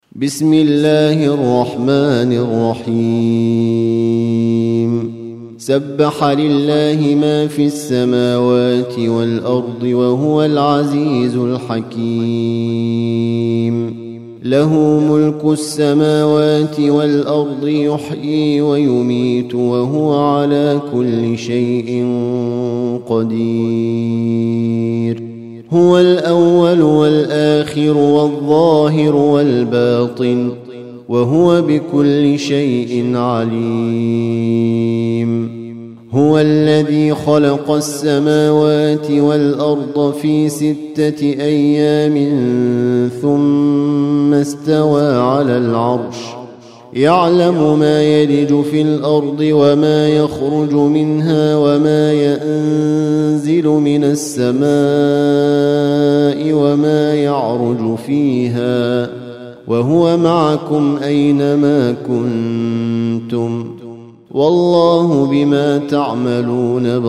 بسم الله الرحمن الرحيم سبح لله ما في السماوات والأرض وهو العزيز الحكيم له ملك السماوات والأرض يحيي ويميت وهو على كل شيء قدير هو الأول والآخر والظاهر والباطن وهو بكل شيء عليم هو الذي خلق السماوات والأرض في 6 أيام ثم استوى على العرش يعلم ما يلج في الأرض وما يخرج منها وما ينزل من السماء وما يعرج فيها وهو معكم أينما كنتم والله بما تعملون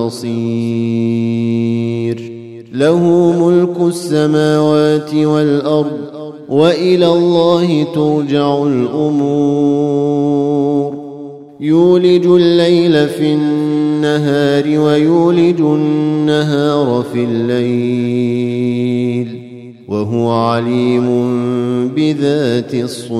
بصير له ملك السماوات والأرض وإلى الله ترجع الأمور يولج الليل في النهار ويولج النهار في الليل وهو عليم بذات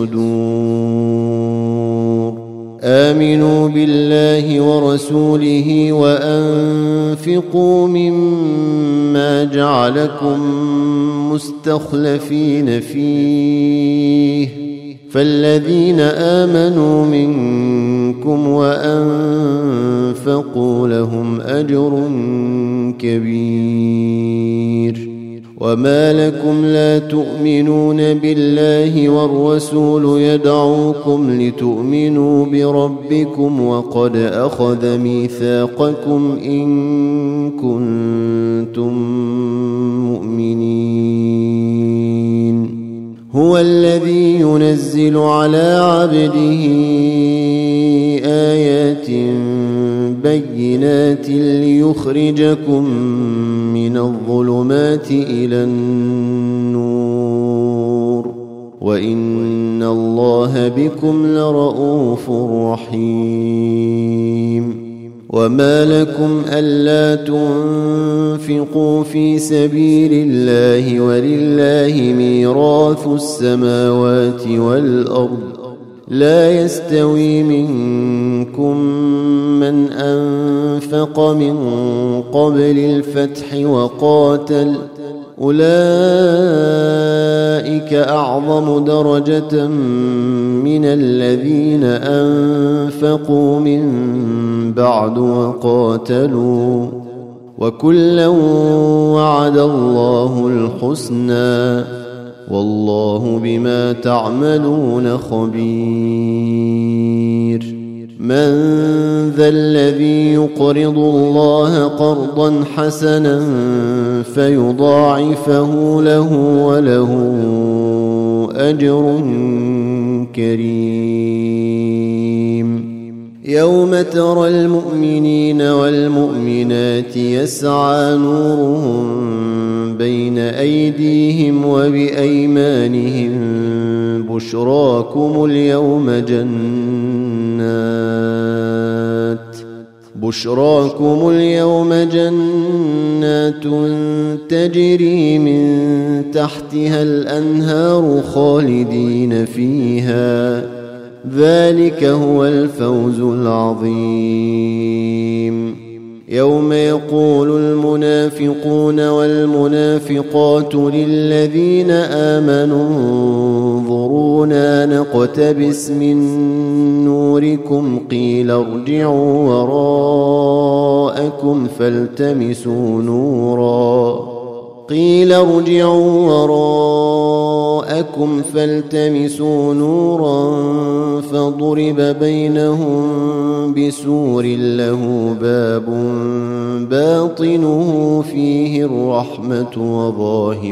الصدور آمنوا بالله ورسوله وأنفقوا مما جعلكم مستخلفين فيه فالذين آمنوا منكم وأنفقوا لهم أجر كبير وما لكم لا تؤمنون بالله والرسول يدعوكم لتؤمنوا بربكم وقد أخذ ميثاقكم إن كنتم مؤمنين هو الذي ينزل على عبده آيات بينات ليخرجكم من الظلمات إلى النور وإن الله بكم لرؤوف رحيم وما لكم ألا تنفقوا في سبيل الله ولله ميراث السماوات والأرض لا يستوي منكم من أنفق من قبل الفتح وقاتل أولئك أعظم درجة من الذين أنفقوا من بعد وقاتلوا وكلا وعد الله الحسنى والله بما تعملون خبير من ذا الذي يقرض الله قرضا حسنا فيضاعفه له وله أجر كريم يوم ترى المؤمنين والمؤمنات يسعى نورهم بين أيديهم وبأيمانهم بشراكم اليوم جنات تجري من تحتها الأنهار خالدين فيها ذلك هو الفوز العظيم يوم يقول المنافقون والمنافقات للذين آمنوا انظرونا نقتبس من نوركم قيل ارجعوا وراءكم فالتمسوا نورا فضرب بينهم بسور له باب باطنه فيه الرحمة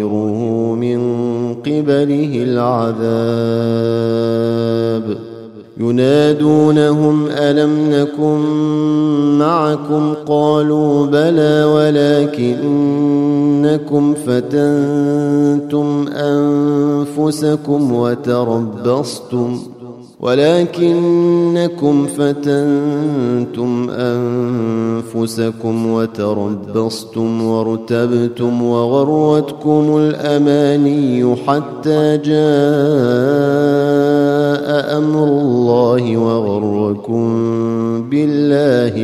وظاهره من قبله العذاب ينادونهم ألم نكن معكم قالوا بلى ولكنكم فتنتم أنفسكم وتربصتم وارتبتم وغرتكم الأماني حتى جاء أمر الله وغركم بالله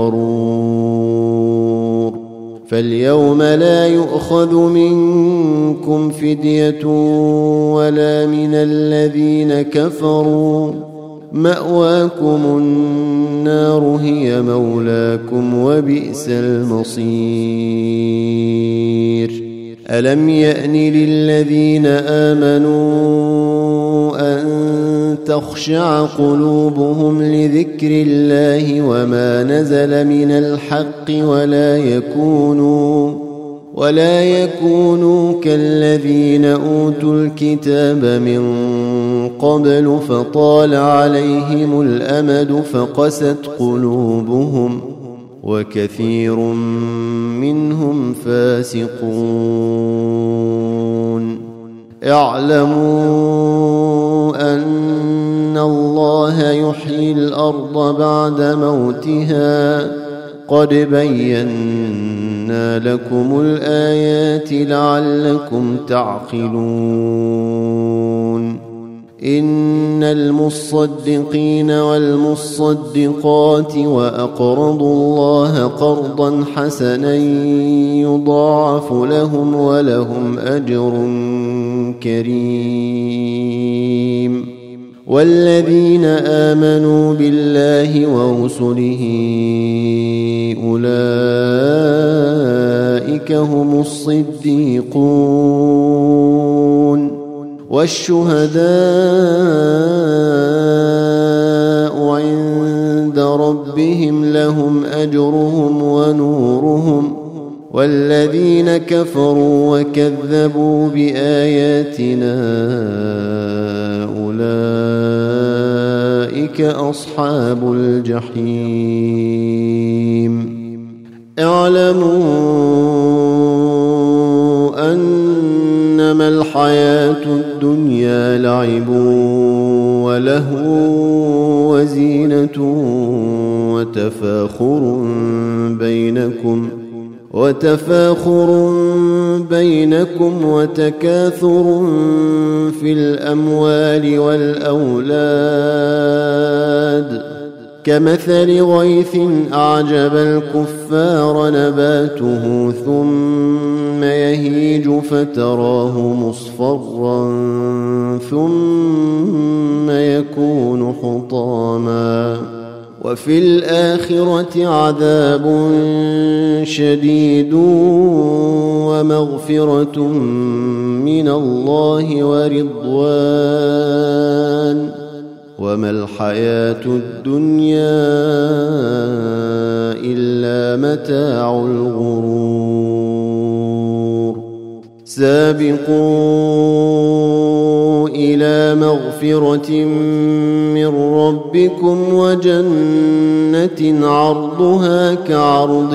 الغرور. فاليوم لا يؤخذ منكم فدية ولا من الذين كفروا، مأواكم النار هي مولاكم وبئس المصير. ألم يأن للذين آمنوا أن تخشع قلوبهم لذكر الله وما نزل من الحق ولا يكونوا كالذين أوتوا الكتاب من قبل فطال عليهم الأمد فقست قلوبهم وكثير منهم فاسقون. اعلموا أن الله يحيي الأرض بعد موتها قد بينا لكم الآيات لعلكم تعقلون. إن المصدقين والمصدقات وأقرضوا الله قرضا حسنا يضاعف لهم ولهم أجر كريم. والذين آمنوا بالله ورسله أولئك هم الصديقون والشهداء عند ربهم لهم أجرهم ونورهم. والذين كفروا وكذبوا بآياتنا أولئك أصحاب الجحيم. اعلموا أنما الحياة الدنيا لعب ولهو وزينة وتفاخر بينكم وتكاثر في الأموال والأولاد كمثل غيث أعجب الكفار نباته ثم يهيج فتراه مصفرا ثم يكون حطاما وفي الآخرة عذاب شديد ومغفرة من الله ورضوان وما الحياة الدنيا إلا متاع الغرور. سابقوا إلى مغفرة من ربكم وجنة عرضها كعرض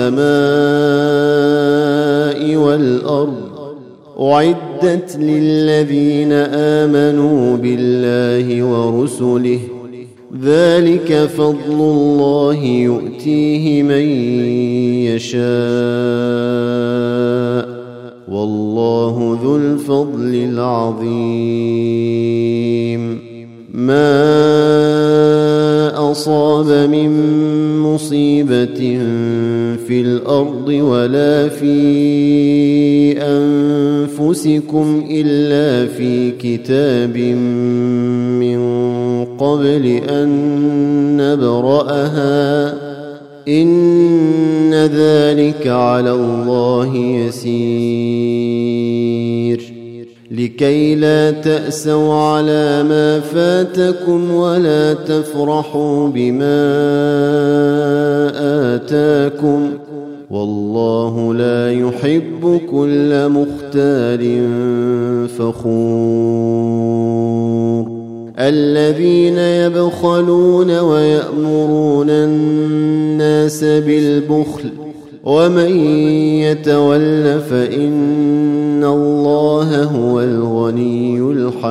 السماء والأرض أعدت للذين آمنوا بالله ورسله ذلك فضل الله يؤتيه من يشاء والله ذو الفضل العظيم. ما أصاب من مصيبة في الأرض ولا في أنفسكم إلا في كتاب من قبل أن نبرأها إن ذلك على الله يسير. لكي لا تأسوا على ما فاتكم ولا تفرحوا بما آتاكم والله لا يحب كل مختال فخور. الذين يبخلون ويأمرون الناس بالبخل ومن يتول فإن الله هو الغني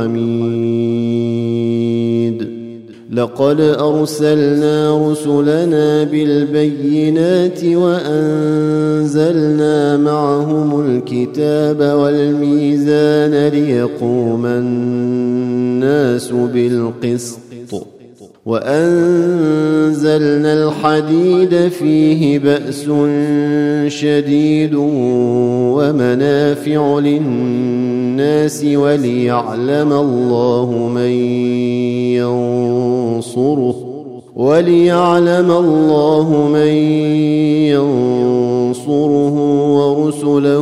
الحميد لقد أرسلنا رسلنا بالبينات وأنزلنا معهم الكتاب والميزان ليقوم الناس بالقسط وأنزلنا الحديد فيه بأس شديد ومنافع للناس وليعلم الله من ينصره ورسله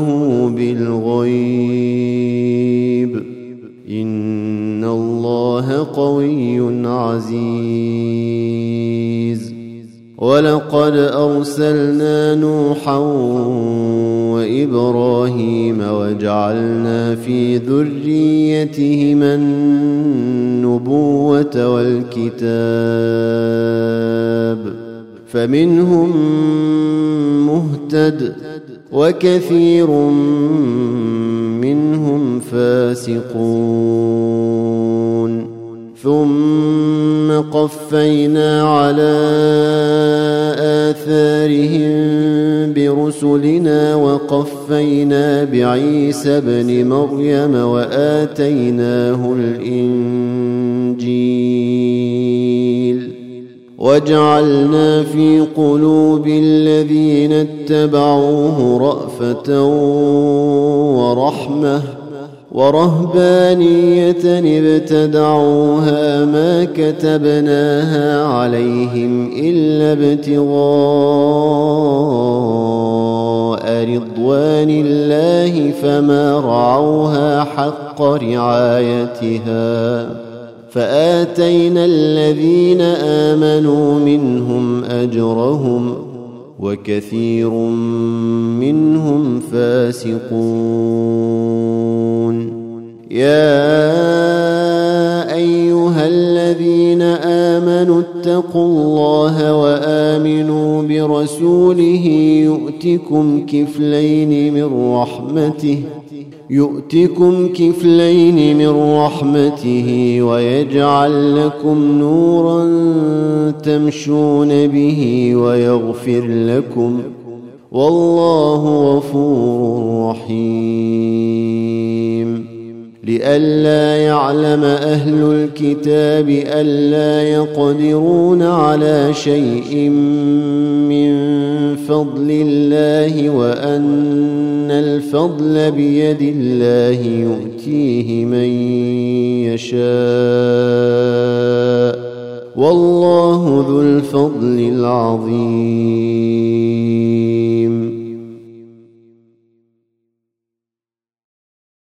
بالغيب إن الله قوي عزيز ولقد أرسلنا نوحا وإبراهيم وجعلنا في ذريتهما النبوة والكتاب فمنهم مهتد وكثير منهم فاسقون ثم قفينا على آثارهم برسلنا وقفينا بعيسى ابن مريم وآتيناه الإنجيل وجعلنا في قلوب الذين اتبعوه رأفة ورحمة ورهبانية ابتدعوها ما كتبناها عليهم إلا ابتغاء رضوان الله فما رعوها حق رعايتها فآتينا الذين آمنوا منهم أجرهم وكثير منهم فاسقون يا أيها الذين آمنوا اتقوا الله وآمنوا برسوله يؤتكم كفلين من رحمته ويجعل لكم نورا تمشون به ويغفر لكم والله غفور رحيم لئلا يعلم أهل الكتاب ألا يقدرون على شيء من فضل الله وأن الفضل بيد الله يؤتيه من يشاء والله ذو الفضل العظيم